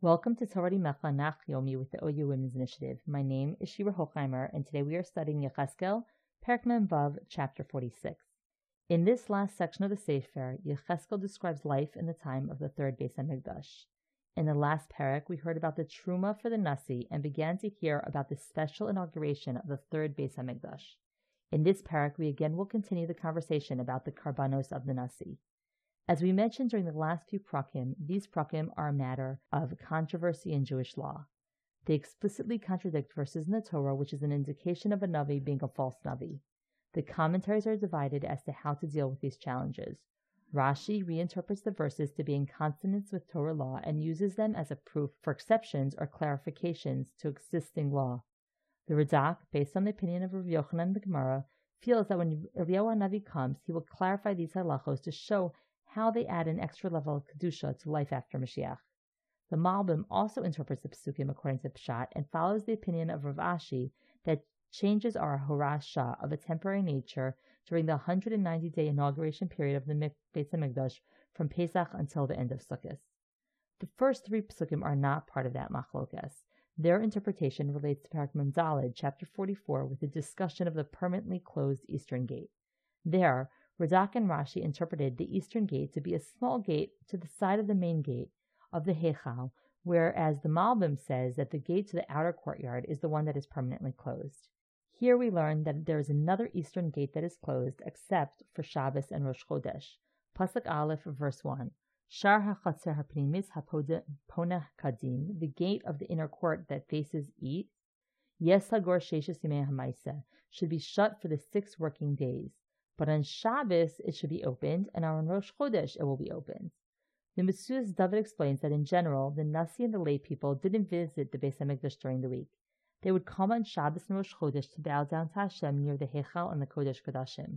Welcome to Torah Mecha Nach Yomi with the OU Women's Initiative. My name is Shira Hochheimer, and today we are studying Yecheskel, Perek Mem Vav, chapter 46. In this last section of the Sefer, Yecheskel describes life in the time of the third Beis Hamikdash. In the last Perek, we heard about the Truma for the Nasi and began to hear about the special inauguration of the third Beis Hamikdash. In this Perek, we again will continue the conversation about the Karbanos of the Nasi. As we mentioned during the last few prakim, these prakim are a matter of controversy in Jewish law. They explicitly contradict verses in the Torah, which is an indication of a Navi being a false Navi. The commentaries are divided as to how to deal with these challenges. Rashi reinterprets the verses to be in consonance with Torah law and uses them as a proof for exceptions or clarifications to existing law. The Radak, based on the opinion of Rav Yochanan the Gemara, feels that when Eliyahu Navi comes, he will clarify these halachos to show how they add an extra level of Kedusha to life after Mashiach. The Malbim also interprets the Pesukim according to Pshat and follows the opinion of Rav Ashi that changes are a Horas Shah of a temporary nature during the 190-day inauguration period of the Beis Hamikdash from Pesach until the end of Sukkot. The first three Pesukim are not part of that Machlokes. Their interpretation relates to Perek Mem Daled, chapter 44, with a discussion of the permanently closed Eastern Gate. There, Radak and Rashi interpreted the eastern gate to be a small gate to the side of the main gate of the Heichal, whereas the Malbim says that the gate to the outer courtyard is the one that is permanently closed. Here we learn that there is another eastern gate that is closed except for Shabbos and Rosh Chodesh. Pasuk Aleph, verse 1. Shar hachatzer hapnimis haponeh kadim, the gate of the inner court that faces east, yes hagor sheshes yimei hamaisa, should be shut for the 6 working days. But on Shabbos it should be opened, and on Rosh Chodesh it will be opened. The Mesudas David explains that in general, the Nasi and the lay people didn't visit the Beis Hamikdash during the week. They would come on Shabbos and Rosh Chodesh to bow down to Hashem near the Heichal and the Kodesh Kodashim.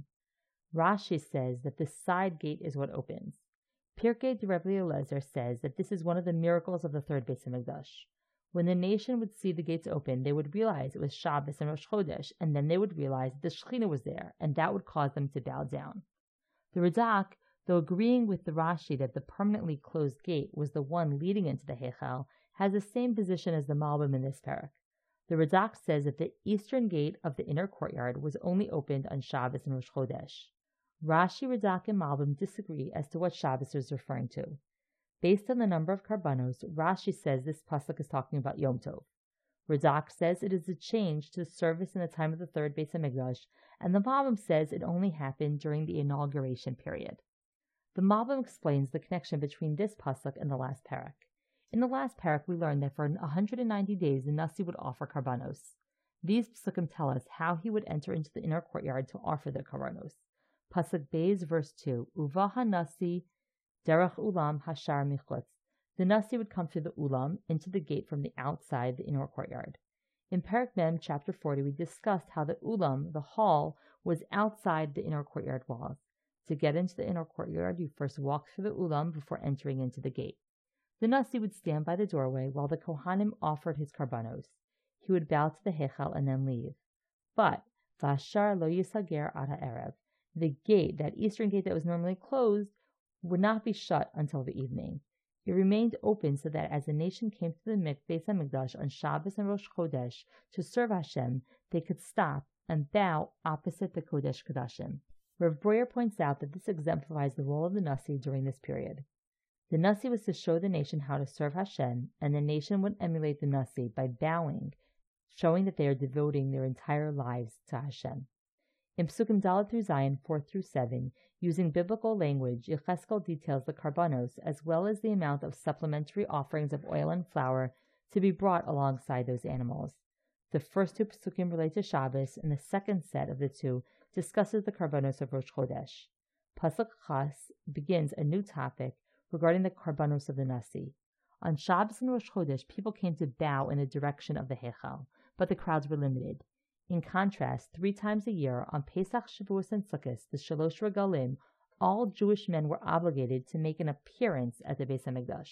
Rashi says that the side gate is what opens. Pirkei de Rebbe Eliezer says that this is one of the miracles of the third Beis Hamikdash. When the nation would see the gates open, they would realize it was Shabbos and Rosh Chodesh, and then they would realize that the Shekhinah was there, and that would cause them to bow down. The Radak, though agreeing with the Rashi that the permanently closed gate was the one leading into the Heichal, has the same position as the Malbim in this parak. The Radak says that the eastern gate of the inner courtyard was only opened on Shabbos and Rosh Chodesh. Rashi, Radak, and Malbim disagree as to what Shabbos is referring to. Based on the number of karbanos, Rashi says this pasuk is talking about Yom Tov. Radak says it is a change to the service in the time of the third Beis Hamikdash, and the Malbim says it only happened during the inauguration period. The Malbim explains the connection between this pasuk and the last parak. In the last parak, we learned that for 190 days the Nasi would offer karbanos. These pasukim tell us how he would enter into the inner courtyard to offer the karbanos. Pasuk Beis, verse 2, Uvaha Nasi Derech Ulam Hashar Michutz. The Nasi would come through the Ulam into the gate from the outside the inner courtyard. In Perek Mem, chapter 40, we discussed how the Ulam, the hall, was outside the inner courtyard walls. To get into the inner courtyard, you first walk through the Ulam before entering into the gate. The Nasi would stand by the doorway while the Kohanim offered his karbanos. He would bow to the Heichal and then leave. But Vashar lo yisager ad ha'erev, the gate, that eastern gate that was normally closed, would not be shut until the evening. It remained open so that as the nation came to the Beis Hamikdash on Shabbos and Rosh Chodesh to serve Hashem, they could stop and bow opposite the Kodesh Kodashim. Rav Breuer points out that this exemplifies the role of the Nasi during this period. The Nasi was to show the nation how to serve Hashem, and the nation would emulate the Nasi by bowing, showing that they are devoting their entire lives to Hashem. In Psukim Daled through Zion 4 through 7, using biblical language, Yecheskel details the karbanos as well as the amount of supplementary offerings of oil and flour to be brought alongside those animals. The first 2 Psukim relate to Shabbos, and the second set of the 2 discusses the karbanos of Rosh Chodesh. Pasuk Chas begins a new topic regarding the karbanos of the Nasi. On Shabbos and Rosh Chodesh, people came to bow in the direction of the Heichal, but the crowds were limited. In contrast, 3 times a year, on Pesach, Shavuos, and Sukkot, the Shalosh Regalim, all Jewish men were obligated to make an appearance at the Beis Hamikdash.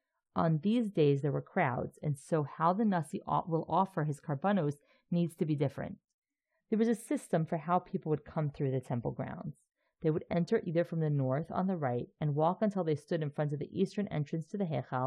On these days there were crowds, and so how the Nasi will offer his karbanos needs to be different. There was a system for how people would come through the temple grounds. They would enter either from the north on the right and walk until they stood in front of the eastern entrance to the Heichal,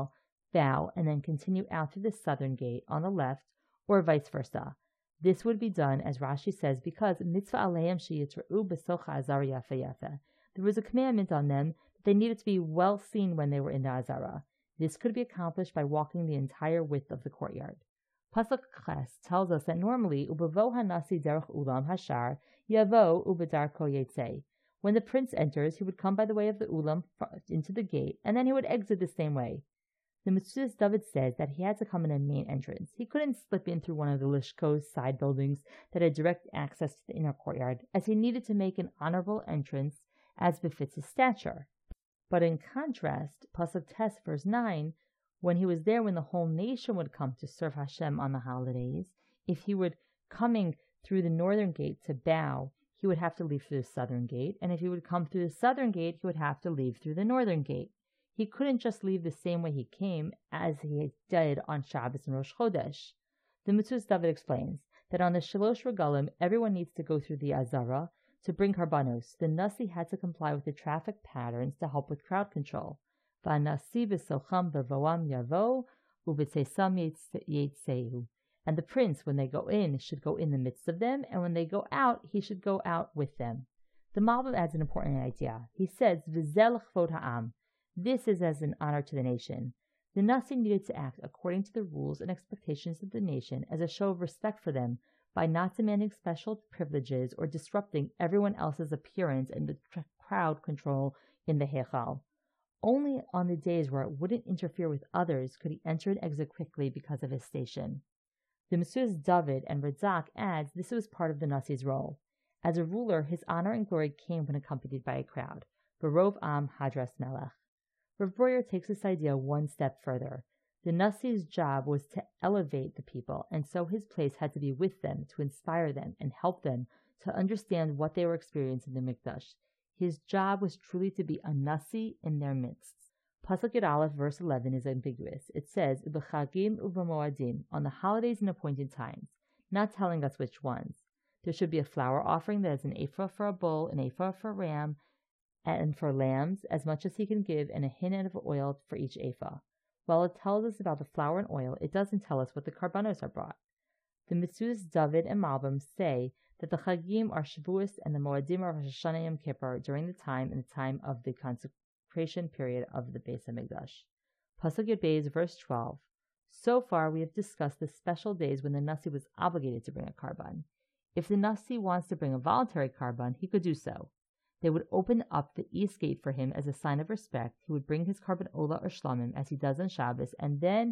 bow, and then continue out through the southern gate on the left, or vice versa. This would be done, as Rashi says, because mitzvah aleim sheyitra'u b'socha azara yafa yafa. There was a commandment on them that they needed to be well seen when they were in the azara. This could be accomplished by walking the entire width of the courtyard. Pasuk Ches tells us that normally ubavo hanasi derech ulam hashar yavo ubedarko yetzei. When the prince enters, he would come by the way of the ulam into the gate, and then he would exit the same way. The Metzudas David says that he had to come in a main entrance. He couldn't slip in through one of the Lishko's side buildings that had direct access to the inner courtyard, as he needed to make an honorable entrance as befits his stature. But in contrast, Pasuk Tes verse 9, when he was there when the whole nation would come to serve Hashem on the holidays, if he would coming through the northern gate to bow, he would have to leave through the southern gate, and if he would come through the southern gate, he would have to leave through the northern gate. He couldn't just leave the same way he came as he did on Shabbos and Rosh Chodesh. The Metzudas David explains that on the Shalosh Regalim, everyone needs to go through the Azara to bring karbanos. The Nasi had to comply with the traffic patterns to help with crowd control. V'Nasi b'socham b'voam yavo u'b'tzeisam yeitzeu. And the prince, when they go in, should go in the midst of them, and when they go out, he should go out with them. The Malbim adds an important idea. He says, V'zel chvod ha'am. This is as an honor to the nation. The Nasi needed to act according to the rules and expectations of the nation as a show of respect for them by not demanding special privileges or disrupting everyone else's appearance and the crowd control in the Heichal. Only on the days where it wouldn't interfere with others could he enter and exit quickly because of his station. The Metzudas David and Radak adds this was part of the Nasi's role. As a ruler, his honor and glory came when accompanied by a crowd. Barov Am Hadras Melech. Rav Breuer takes this idea one step further. The Nasi's job was to elevate the people, and so his place had to be with them, to inspire them and help them to understand what they were experiencing in the Mikdash. His job was truly to be a Nasi in their midst. Pasuk Yud Aleph, verse 11, is ambiguous. It says, B'chagim u'b'moadim, on the holidays and appointed times, not telling us which ones. There should be a flour offering that is an ephah for a bull, an ephah for a ram, and for lambs, as much as he can give, and a hin of oil for each ephah. While it tells us about the flour and oil, it doesn't tell us what the karbanos are brought. The Metzudas David and Malbim say that the Chagim are Shavuos and the Moadim are Rosh Hashanah Yom Kippur during the time of the consecration period of the Beis HaMikdash. Pasuk Yud Beis, verse 12. So far, we have discussed the special days when the Nasi was obligated to bring a karban. If the Nasi wants to bring a voluntary karban, he could do so. They would open up the east gate for him as a sign of respect. He would bring his karban ola or shlamim as he does on Shabbos, and then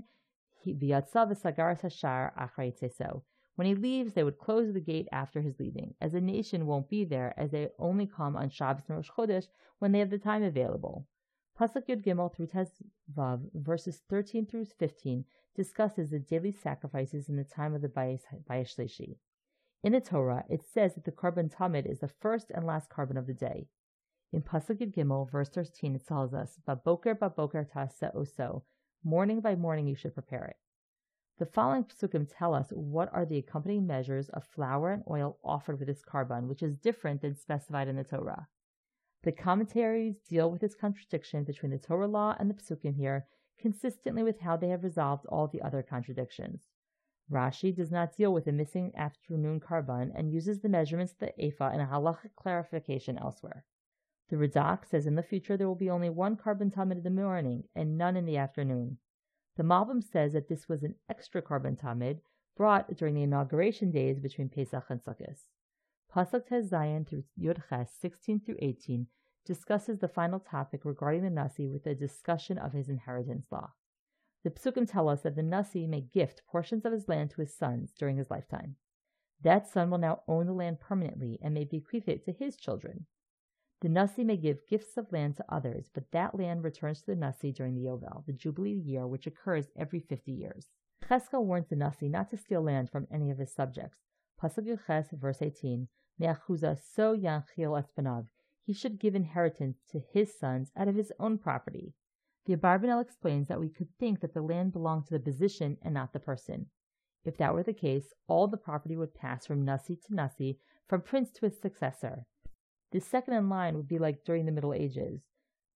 when he leaves, they would close the gate after his leaving, as the nation won't be there, as they only come on Shabbos and Rosh Chodesh when they have the time available. Pasuk Yud Gimel through Tes Vav, verses 13 through 15, discusses the daily sacrifices in the time of the Bayis Shlishi. In the Torah, it says that the Karban Tamid is the first and last karban of the day. In Pasuk Yud Gimel, verse 13, it tells us, Baboker taseh oso, morning by morning you should prepare it. The following psukim tell us what are the accompanying measures of flour and oil offered with this karban, which is different than specified in the Torah. The commentaries deal with this contradiction between the Torah law and the psukim here, consistently with how they have resolved all the other contradictions. Rashi does not deal with the missing afternoon karban and uses the measurements of the ephah in a halachic clarification elsewhere. The Radak says in the future there will be only one karban tamid in the morning and none in the afternoon. The Malbim says that this was an extra karban tamid brought during the inauguration days between Pesach and Sukkot. Pasuk Tes Zayin through Yud Ches 16 through 18 discusses the final topic regarding the Nasi with a discussion of his inheritance law. The psukim tell us that the Nasi may gift portions of his land to his sons during his lifetime. That son will now own the land permanently and may bequeath it to his children. The Nasi may give gifts of land to others, but that land returns to the Nasi during the Yovel, the Jubilee year, which occurs every 50 years. Cheskel warns the Nasi not to steal land from any of his subjects. Pasuk Yud Ches, verse 18, Me'achuza so yanchil espanav. He should give inheritance to his sons out of his own property. The Abarbanel explains that we could think that the land belonged to the position and not the person. If that were the case, all the property would pass from Nasi to Nasi, from prince to his successor. The second in line would be like during the Middle Ages.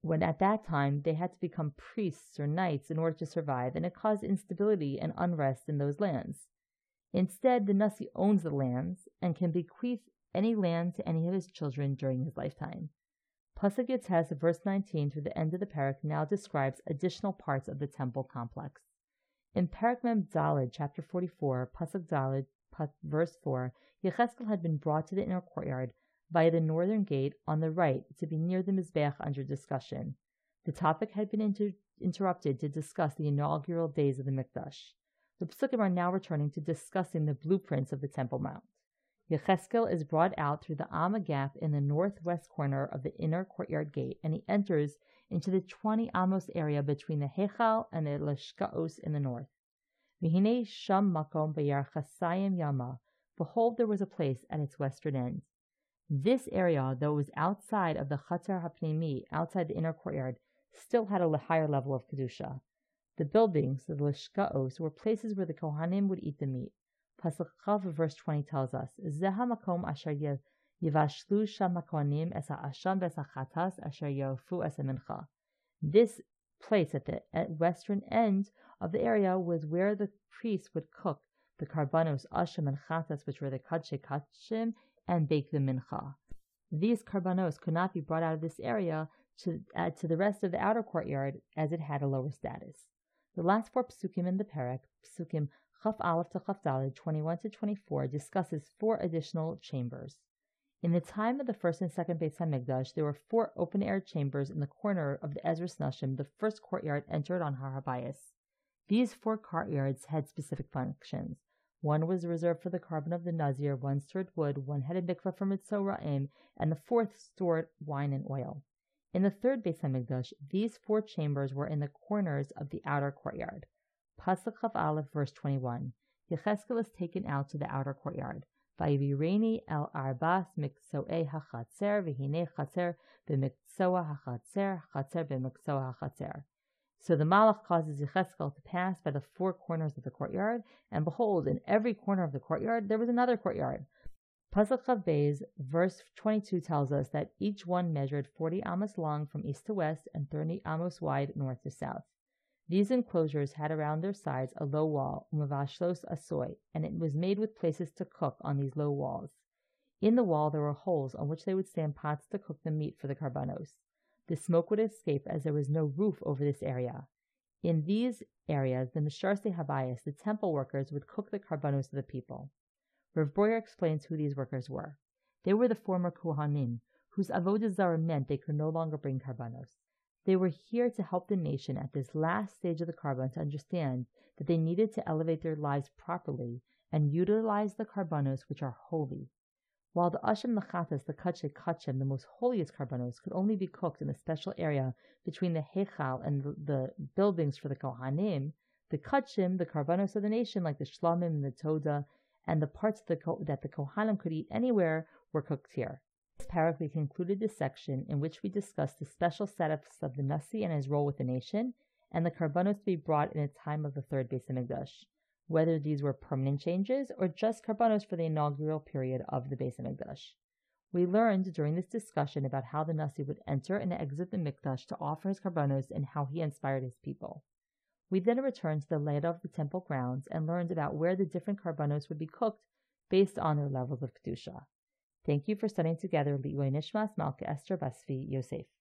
when at that time they had to become priests or knights in order to survive, and it caused instability and unrest in those lands. Instead, the Nasi owns the lands and can bequeath any land to any of his children during his lifetime. Pasuk Yates, verse 19 through the end of the parak, now describes additional parts of the temple complex. In Parak Mem Daled, chapter 44, Pasuk Daled, verse 4, Yecheskel had been brought to the inner courtyard via the northern gate on the right to be near the Mizbeach under discussion. The topic had been interrupted to discuss the inaugural days of the Mikdash. The Pesukim are now returning to discussing the blueprints of the Temple Mount. Yecheskel is brought out through the Amma gap in the northwest corner of the inner courtyard gate, and he enters into the 20 Amos area between the Heichal and the Leshkaos in the north. V'hinei sham makom b'yar chasayim yama. Behold, there was a place at its western end. This area, though it was outside of the Chatzar HaPnimi, outside the inner courtyard, still had a higher level of Kedusha. The buildings, the Leshkaos, were places where the Kohanim would eat the meat. Pasuk Chav, verse 20 tells us, Zeh hamakom asher yivashlu sham hakohanim es ha'asham v'es ha'chatas asher yofu es ha'mincha. This place at the western end of the area was where the priests would cook the karbanos, asham, and chatas, which were the kadshe kachim, and bake the mincha. These karbanos could not be brought out of this area to the rest of the outer courtyard, as it had a lower status. The last four psukim in the parak, psukim Chaf Aleph to Chaf Daled, 21 to 24, discusses 4 additional chambers. In the time of the first and second Beis Hamikdash, there were 4 open-air chambers in the corner of the Ezras Nashim, the first courtyard entered on Har HaBayis. These 4 courtyards had specific functions. One was reserved for the carbon of the Nazir, one stored wood, one had a mikvah for Mitzora'im, and the 4th stored wine and oil. In the third Beis Hamikdash, these 4 chambers were in the corners of the outer courtyard. Pasuk Chav Aleph, verse 21. Yecheskel is taken out to the outer courtyard. Vayivireni el arbas miksoe hachatzer, v'hinei chatzer b'miksoa hachatzer, chatzer b'miksoa hachatzer. So the Malach causes Yecheskel to pass by the 4 corners of the courtyard, and behold, in every corner of the courtyard there was another courtyard. Pasuk Chav Beis, verse 22 tells us that each one measured 40 amos long from east to west and 30 amos wide north to south. These enclosures had around their sides a low wall, umavashlos asoy, and it was made with places to cook on these low walls. In the wall there were holes on which they would stand pots to cook the meat for the karbanos. The smoke would escape as there was no roof over this area. In these areas, the Misharse Habayis, the temple workers, would cook the karbanos of the people. Rav Breuer explains who these workers were. They were the former Kohanim, whose avodah zarah meant they could no longer bring karbanos. They were here to help the nation at this last stage of the karban to understand that they needed to elevate their lives properly and utilize the karbanos which are holy. While the asham lachatas, the kadshe kachem, the most holiest karbanos, could only be cooked in a special area between the heichal and the buildings for the kohanim, the kachim, the karbanos of the nation, like the shlamim and the toda, and the parts that the kohanim could eat anywhere, were cooked here. This parak we concluded this section in which we discussed the special setups of the Nasi and his role with the nation, and the karbanos to be brought in the time of the third Beis Hamikdash, whether these were permanent changes or just karbanos for the inaugural period of the Beis Hamikdash. We learned during this discussion about how the Nasi would enter and exit the Mikdash to offer his karbanos and how he inspired his people. We then returned to the layout of the temple grounds and learned about where the different karbanos would be cooked based on their levels of Kedusha. Thank you for studying together Li'uay Nishmas Malka Esther Basvi Yosef.